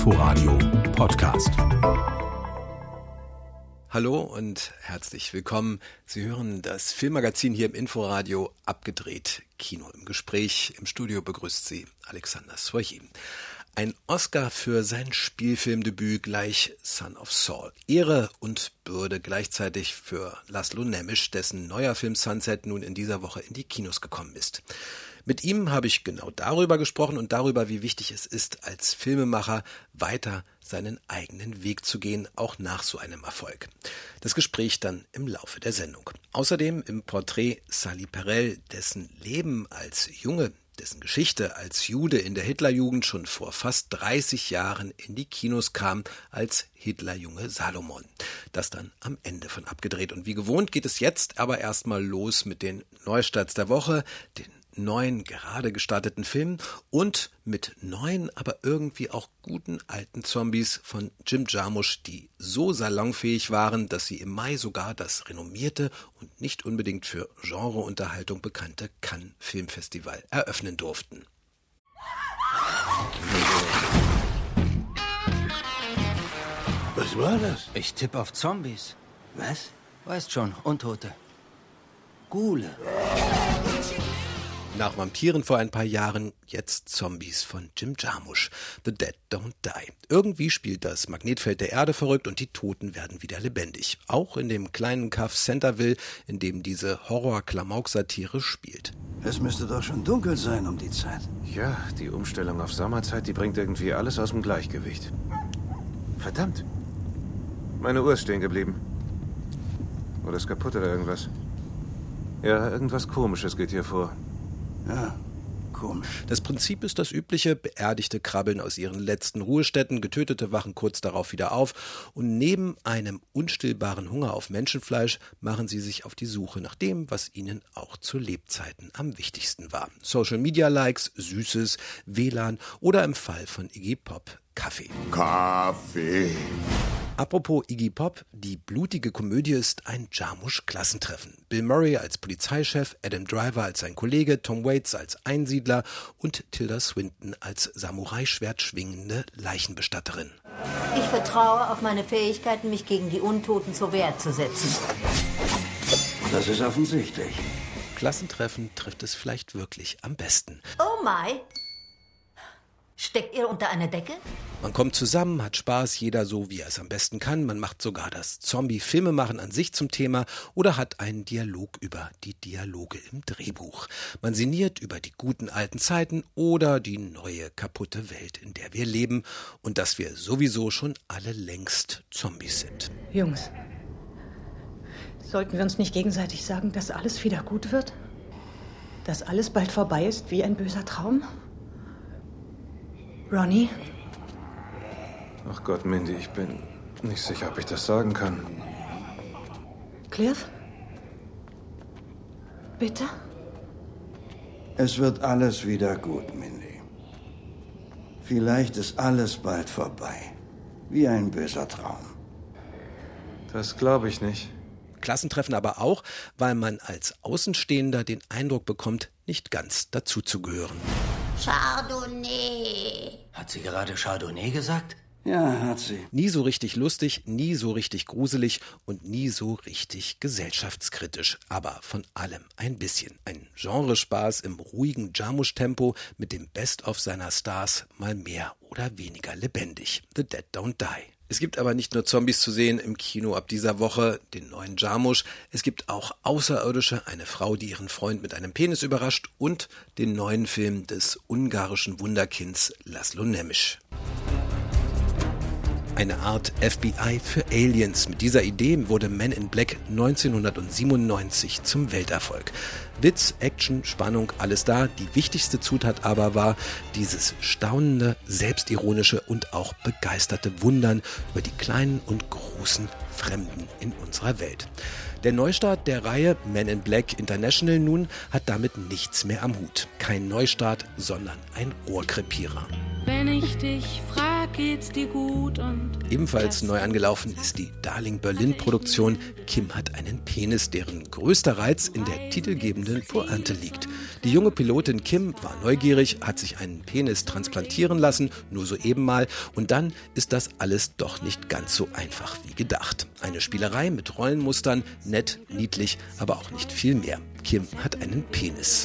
Inforadio Podcast. Hallo und herzlich willkommen. Sie hören das Filmmagazin hier im Inforadio abgedreht. Kino im Gespräch. Im Studio begrüßt Sie Alexander Soyer. Ein Oscar für sein Spielfilmdebüt gleich Son of Saul. Ehre und Bürde gleichzeitig für Laszlo Nemes, dessen neuer Film Sunset nun in dieser Woche in die Kinos gekommen ist. Mit ihm habe ich genau darüber gesprochen und darüber, wie wichtig es ist, als Filmemacher weiter seinen eigenen Weg zu gehen, auch nach so einem Erfolg. Das Gespräch dann im Laufe der Sendung. Außerdem im Porträt Sally Perel, dessen Leben als Junge, dessen Geschichte als Jude in der Hitlerjugend schon vor fast 30 Jahren in die Kinos kam als Hitlerjunge Salomon. Das dann am Ende von abgedreht. Und wie gewohnt geht es jetzt aber erstmal los mit den Neustarts der Woche, den neuen, gerade gestarteten Filmen und mit neuen, aber irgendwie auch guten alten Zombies von Jim Jarmusch, die so salonfähig waren, dass sie im Mai sogar das renommierte und nicht unbedingt für Genreunterhaltung bekannte Cannes Filmfestival eröffnen durften. Was war das? Ich tippe auf Zombies. Was? Weißt schon, Untote. Ghule. Nach Vampiren vor ein paar Jahren, jetzt Zombies von Jim Jarmusch. The Dead Don't Die. Irgendwie spielt das Magnetfeld der Erde verrückt und die Toten werden wieder lebendig. Auch in dem kleinen Kaff Centerville, in dem diese Horror-Klamauk-Satire spielt. Es müsste doch schon dunkel sein um die Zeit. Ja, die Umstellung auf Sommerzeit, die bringt irgendwie alles aus dem Gleichgewicht. Verdammt. Meine Uhr ist stehen geblieben. Oder ist kaputt oder irgendwas. Ja, irgendwas Komisches geht hier vor. Ja, komisch. Das Prinzip ist das übliche: Beerdigte krabbeln aus ihren letzten Ruhestätten, Getötete wachen kurz darauf wieder auf und neben einem unstillbaren Hunger auf Menschenfleisch machen sie sich auf die Suche nach dem, was ihnen auch zu Lebzeiten am wichtigsten war. Social-Media-Likes, Süßes, WLAN oder im Fall von Iggy Pop Kaffee. Kaffee. Apropos Iggy Pop, die blutige Komödie ist ein Jarmusch-Klassentreffen. Bill Murray als Polizeichef, Adam Driver als sein Kollege, Tom Waits als Einsiedler und Tilda Swinton als Samurai-Schwert schwingende Leichenbestatterin. Ich vertraue auf meine Fähigkeiten, mich gegen die Untoten zur Wehr zu setzen. Das ist offensichtlich. Klassentreffen trifft es vielleicht wirklich am besten. Oh my! Steckt ihr unter einer Decke? Man kommt zusammen, hat Spaß, jeder so, wie er es am besten kann. Man macht sogar das Zombie-Filmemachen an sich zum Thema oder hat einen Dialog über die Dialoge im Drehbuch. Man sinniert über die guten alten Zeiten oder die neue, kaputte Welt, in der wir leben und dass wir sowieso schon alle längst Zombies sind. Jungs, sollten wir uns nicht gegenseitig sagen, dass alles wieder gut wird? Dass alles bald vorbei ist wie ein böser Traum? Ronnie? Ach Gott, Mindy, ich bin nicht sicher, ob ich das sagen kann. Cliff? Bitte? Es wird alles wieder gut, Mindy. Vielleicht ist alles bald vorbei. Wie ein böser Traum. Das glaube ich nicht. Klassentreffen aber auch, weil man als Außenstehender den Eindruck bekommt, nicht ganz dazuzugehören. Chardonnay. Hat sie gerade Chardonnay gesagt? Ja, hat sie. Nie so richtig lustig, nie so richtig gruselig und nie so richtig gesellschaftskritisch. Aber von allem ein bisschen. Ein Genrespaß im ruhigen Jarmusch-Tempo mit dem Best-of seiner Stars mal mehr oder weniger lebendig. The Dead Don't Die. Es gibt aber nicht nur Zombies zu sehen im Kino ab dieser Woche, den neuen Jarmusch. Es gibt auch Außerirdische, eine Frau, die ihren Freund mit einem Penis überrascht und den neuen Film des ungarischen Wunderkinds Laszlo Nemes. Eine Art FBI für Aliens. Mit dieser Idee wurde Men in Black 1997 zum Welterfolg. Witz, Action, Spannung, alles da. Die wichtigste Zutat aber war dieses staunende, selbstironische und auch begeisterte Wundern über die kleinen und großen Fremden in unserer Welt. Der Neustart der Reihe Men in Black International nun hat damit nichts mehr am Hut. Kein Neustart, sondern ein Rohrkrepierer. Wenn ich dich frag, geht's dir gut und... Ebenfalls neu angelaufen ist die Darling Berlin-Produktion Kim hat einen Penis, deren größter Reiz in der titelgebenden Pointe liegt. Die junge Pilotin Kim war neugierig, hat sich einen Penis transplantieren lassen, nur so eben mal, und dann ist das alles doch nicht ganz so einfach wie gedacht. Eine Spielerei mit Rollenmustern, nett, niedlich, aber auch nicht viel mehr. Kim hat einen Penis.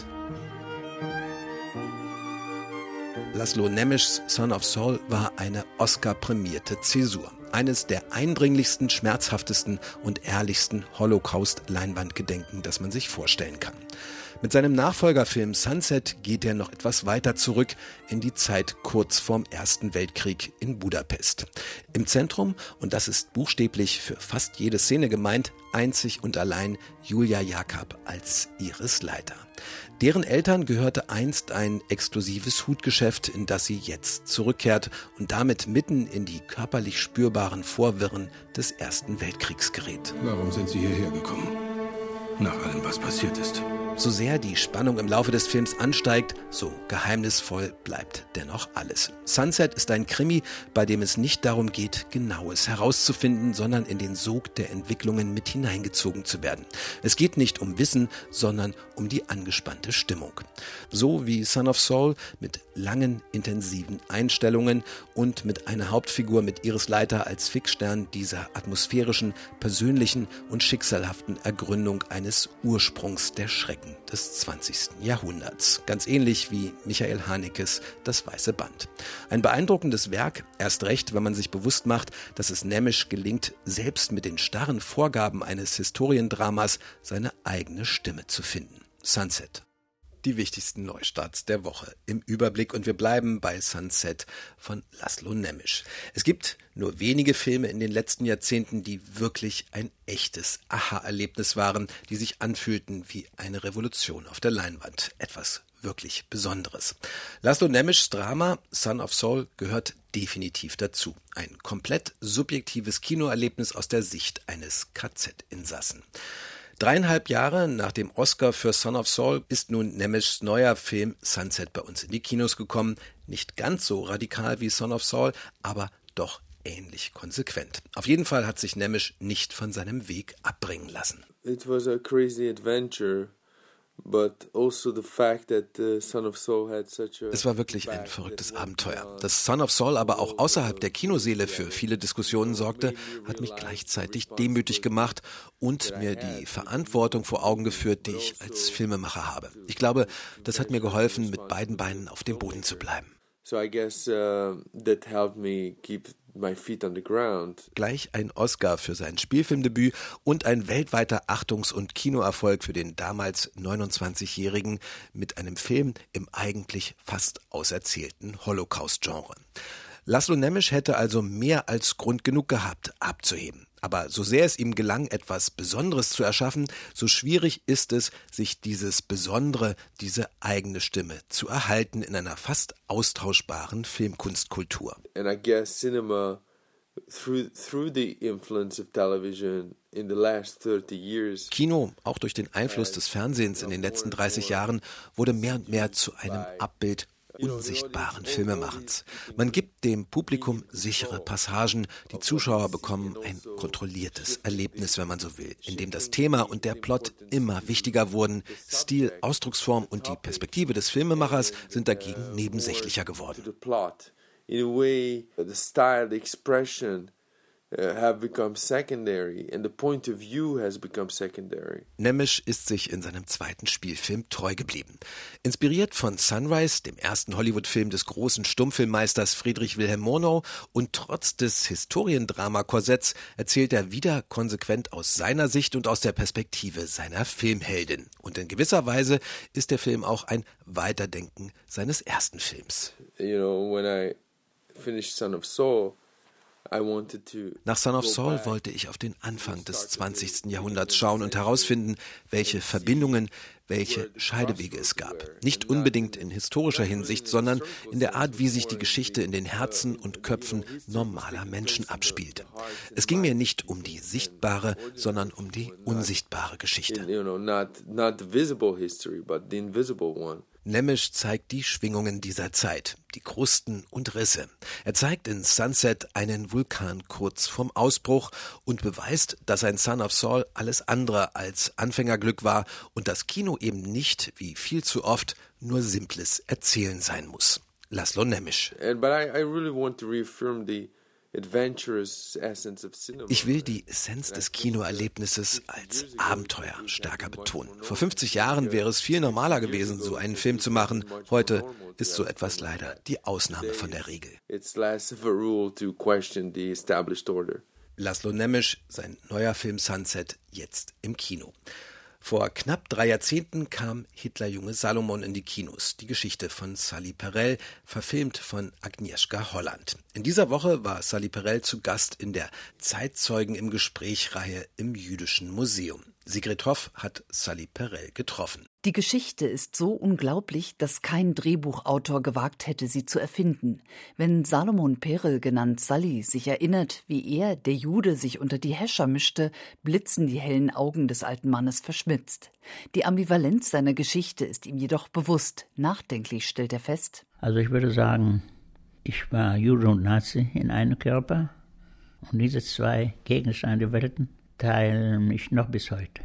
Laszlo Nemeschs Son of Saul war eine Oscar-prämierte Zäsur. Eines der eindringlichsten, schmerzhaftesten und ehrlichsten Holocaust-Leinwandgedenken, das man sich vorstellen kann. Mit seinem Nachfolgerfilm Sunset geht er noch etwas weiter zurück in die Zeit kurz vorm Ersten Weltkrieg in Budapest. Im Zentrum, und das ist buchstäblich für fast jede Szene gemeint, einzig und allein Julia Jakob als Iris-Leiter. Deren Eltern gehörte einst ein exklusives Hutgeschäft, in das sie jetzt zurückkehrt und damit mitten in die körperlich spürbaren Vorwirren des Ersten Weltkriegs gerät. Warum sind Sie hierher gekommen? Nach allem, was passiert ist. So sehr die Spannung im Laufe des Films ansteigt, so geheimnisvoll bleibt dennoch alles. Sunset ist ein Krimi, bei dem es nicht darum geht, Genaues herauszufinden, sondern in den Sog der Entwicklungen mit hineingezogen zu werden. Es geht nicht um Wissen, sondern um die angespannte Stimmung. So wie Son of Saul mit langen, intensiven Einstellungen und mit einer Hauptfigur mit Iris-Leiter als Fixstern dieser atmosphärischen, persönlichen und schicksalhaften Ergründung eines Ursprungs der Schrecken des 20. Jahrhunderts. Ganz ähnlich wie Michael Hanekes Das Weiße Band. Ein beeindruckendes Werk, erst recht, wenn man sich bewusst macht, dass es Nemesch gelingt, selbst mit den starren Vorgaben eines Historiendramas seine eigene Stimme zu finden. Sunset. Die wichtigsten Neustarts der Woche im Überblick, und wir bleiben bei Sunset von Laszlo Nemesch. Es gibt nur wenige Filme in den letzten Jahrzehnten, die wirklich ein echtes Aha-Erlebnis waren, die sich anfühlten wie eine Revolution auf der Leinwand. Etwas wirklich Besonderes. Laszlo Nemeschs Drama Son of Saul gehört definitiv dazu. Ein komplett subjektives Kinoerlebnis aus der Sicht eines KZ-Insassen. 3,5 Jahre nach dem Oscar für Son of Saul ist nun Nemeschs neuer Film Sunset bei uns in die Kinos gekommen. Nicht ganz so radikal wie Son of Saul, aber doch ähnlich konsequent. Auf jeden Fall hat sich Nemesch nicht von seinem Weg abbringen lassen. It was a crazy adventure. But also the fact that Son of Saul had such a... Es war wirklich ein verrücktes Abenteuer. Dass Son of Saul aber auch außerhalb der Kinoseele für viele Diskussionen sorgte, hat mich gleichzeitig demütig gemacht und mir die Verantwortung vor Augen geführt, die ich als Filmemacher habe. Ich glaube, das hat mir geholfen, mit beiden Beinen auf dem Boden zu bleiben. So I guess that helped me keep my feet on the ground. Gleich ein Oscar für sein Spielfilmdebüt und ein weltweiter Achtungs- und Kinoerfolg für den damals 29-Jährigen mit einem Film im eigentlich fast auserzählten Holocaust-Genre. Laszlo Nemesch hätte also mehr als Grund genug gehabt, abzuheben. Aber so sehr es ihm gelang, etwas Besonderes zu erschaffen, so schwierig ist es, sich dieses Besondere, diese eigene Stimme zu erhalten in einer fast austauschbaren Filmkunstkultur. And I guess cinema, through the influence of television in the last 30 years. Kino, auch durch den Einfluss des Fernsehens in den letzten 30 Jahren, wurde mehr und mehr zu einem Abbild unsichtbaren Filmemachens. Man gibt dem Publikum sichere Passagen, die Zuschauer bekommen ein kontrolliertes Erlebnis, wenn man so will, in dem das Thema und der Plot immer wichtiger wurden. Stil, Ausdrucksform und die Perspektive des Filmemachers sind dagegen nebensächlicher geworden. In a way, the style, the expression have become secondary and the point of view has become secondary. Nemesch ist sich in seinem zweiten Spielfilm treu geblieben. Inspiriert von Sunrise, dem ersten Hollywood-Film des großen Stummfilmmeisters Friedrich Wilhelm Murnau, und trotz des Historiendrama-Korsetts erzählt er wieder konsequent aus seiner Sicht und aus der Perspektive seiner Filmheldin. Und in gewisser Weise ist der Film auch ein Weiterdenken seines ersten Films. You know, when I finished Son of Saul, nach Son of Saul wollte ich auf den Anfang des 20. Jahrhunderts schauen und herausfinden, welche Verbindungen, welche Scheidewege es gab. Nicht unbedingt in historischer Hinsicht, sondern in der Art, wie sich die Geschichte in den Herzen und Köpfen normaler Menschen abspielte. Es ging mir nicht um die sichtbare, sondern um die unsichtbare Geschichte. Nemes zeigt die Schwingungen dieser Zeit, die Krusten und Risse. Er zeigt in Sunset einen Vulkan kurz vorm Ausbruch und beweist, dass ein Son of Saul alles andere als Anfängerglück war und das Kino eben nicht, wie viel zu oft, nur simples Erzählen sein muss. Laszlo Nemes. Ich will die Essenz des Kinoerlebnisses als Abenteuer stärker betonen. Vor 50 Jahren wäre es viel normaler gewesen, so einen Film zu machen. Heute ist so etwas leider die Ausnahme von der Regel. Laszlo Nemes, sein neuer Film Sunset, jetzt im Kino. Vor knapp 3 Jahrzehnten kam Hitlerjunge Salomon in die Kinos. Die Geschichte von Sally Perel, verfilmt von Agnieszka Holland. In dieser Woche war Sally Perel zu Gast in der Zeitzeugen im Gespräch-Reihe im Jüdischen Museum. Sigrid Hoff hat Sally Perel getroffen. Die Geschichte ist so unglaublich, dass kein Drehbuchautor gewagt hätte, sie zu erfinden. Wenn Salomon Perel, genannt Sally, sich erinnert, wie er, der Jude, sich unter die Häscher mischte, blitzen die hellen Augen des alten Mannes verschmitzt. Die Ambivalenz seiner Geschichte ist ihm jedoch bewusst. Nachdenklich stellt er fest: Also ich würde sagen, ich war Jude und Nazi in einem Körper. Und diese 2 gegenständige Welten teilen mich noch bis heute.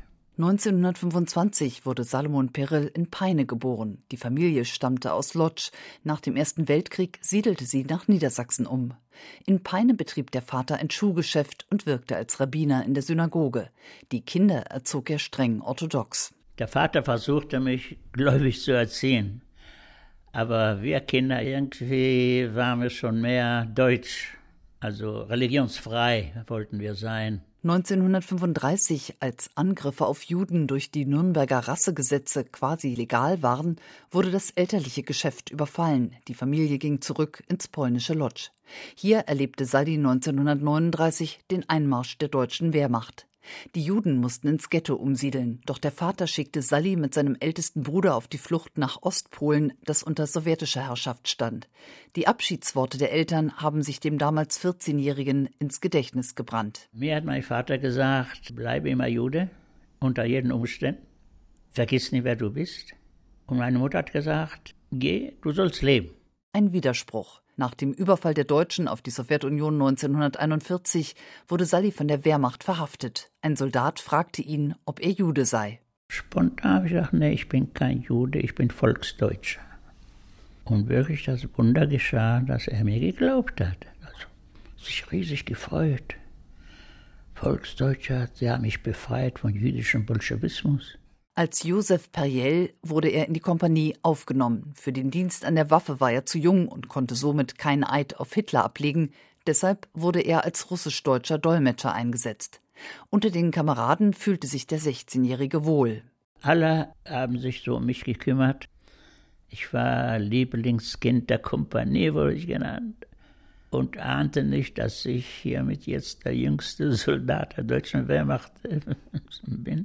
1925 wurde Salomon Perel in Peine geboren. Die Familie stammte aus Lodz. Nach dem Ersten Weltkrieg siedelte sie nach Niedersachsen um. In Peine betrieb der Vater ein Schuhgeschäft und wirkte als Rabbiner in der Synagoge. Die Kinder erzog er streng orthodox. Der Vater versuchte mich gläubig zu erziehen. Aber wir Kinder, irgendwie waren wir schon mehr deutsch. Also religionsfrei wollten wir sein. 1935, als Angriffe auf Juden durch die Nürnberger Rassegesetze quasi legal waren, wurde das elterliche Geschäft überfallen. Die Familie ging zurück ins polnische Lodz. Hier erlebte Sally 1939 den Einmarsch der deutschen Wehrmacht. Die Juden mussten ins Ghetto umsiedeln, doch der Vater schickte Sally mit seinem ältesten Bruder auf die Flucht nach Ostpolen, das unter sowjetischer Herrschaft stand. Die Abschiedsworte der Eltern haben sich dem damals 14-Jährigen ins Gedächtnis gebrannt. Mir hat mein Vater gesagt, bleibe immer Jude, unter jeden Umständen. Vergiss nicht, wer du bist. Und meine Mutter hat gesagt, geh, du sollst leben. Ein Widerspruch. Nach dem Überfall der Deutschen auf die Sowjetunion 1941 wurde Sally von der Wehrmacht verhaftet. Ein Soldat fragte ihn, ob er Jude sei. Spontan habe ich gesagt, nee, ich bin kein Jude, ich bin Volksdeutscher. Und wirklich das Wunder geschah, dass er mir geglaubt hat. Also, sich riesig gefreut. Volksdeutscher, sie haben mich befreit von jüdischem Bolschewismus. Als Josef Perjel wurde er in die Kompanie aufgenommen. Für den Dienst an der Waffe war er zu jung und konnte somit keinen Eid auf Hitler ablegen. Deshalb wurde er als russisch-deutscher Dolmetscher eingesetzt. Unter den Kameraden fühlte sich der 16-Jährige wohl. Alle haben sich so um mich gekümmert. Ich war Lieblingskind der Kompanie, wurde ich genannt. Und ahnte nicht, dass ich hiermit jetzt der jüngste Soldat der deutschen Wehrmacht bin.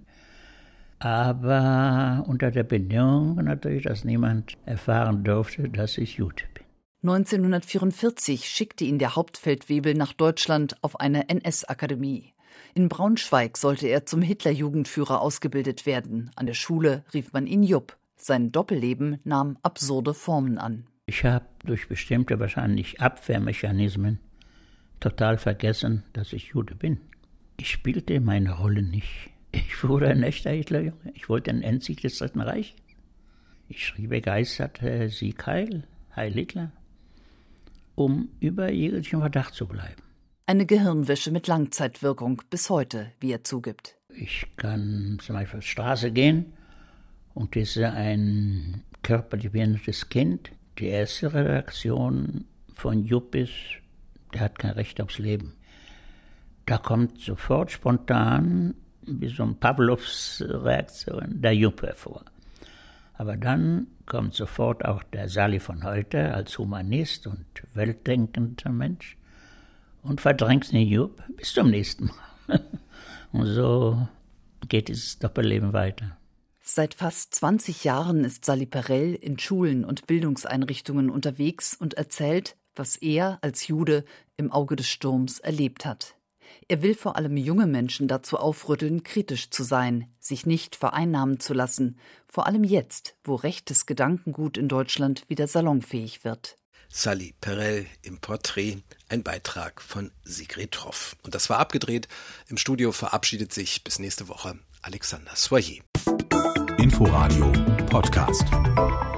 Aber unter der Bedingung natürlich, dass niemand erfahren durfte, dass ich Jude bin. 1944 schickte ihn der Hauptfeldwebel nach Deutschland auf eine NS-Akademie. In Braunschweig sollte er zum Hitlerjugendführer ausgebildet werden. An der Schule rief man ihn Jupp. Sein Doppelleben nahm absurde Formen an. Ich habe durch bestimmte wahrscheinlich Abwehrmechanismen total vergessen, dass ich Jude bin. Ich spielte meine Rolle nicht. Ich wurde ein echter Hitlerjunge. Ich wollte ein Endsieg des Dritten Reiches. Ich schrie begeistert Sieg Heil, Heil Hitler, um über jeglichen Verdacht zu bleiben. Eine Gehirnwäsche mit Langzeitwirkung bis heute, wie er zugibt. Ich kann zum Beispiel auf die Straße gehen und ist ein körperlich behindertes Kind. Die erste Reaktion von Jupp ist, der hat kein Recht aufs Leben. Da kommt sofort spontan, wie so ein Pavlovs Reaktion, der Jupp hervor. Aber dann kommt sofort auch der Sally von heute als Humanist und weltdenkender Mensch und verdrängt den Jupp bis zum nächsten Mal. Und so geht dieses Doppelleben weiter. Seit fast 20 Jahren ist Sally Perel in Schulen und Bildungseinrichtungen unterwegs und erzählt, was er als Jude im Auge des Sturms erlebt hat. Er will vor allem junge Menschen dazu aufrütteln, kritisch zu sein, sich nicht vereinnahmen zu lassen, vor allem jetzt, wo rechtes Gedankengut in Deutschland wieder salonfähig wird. Sally Perel im Porträt, ein Beitrag von Sigrid Hoff. Und das war abgedreht. Im Studio verabschiedet sich bis nächste Woche Alexander Soyer. Inforadio Podcast.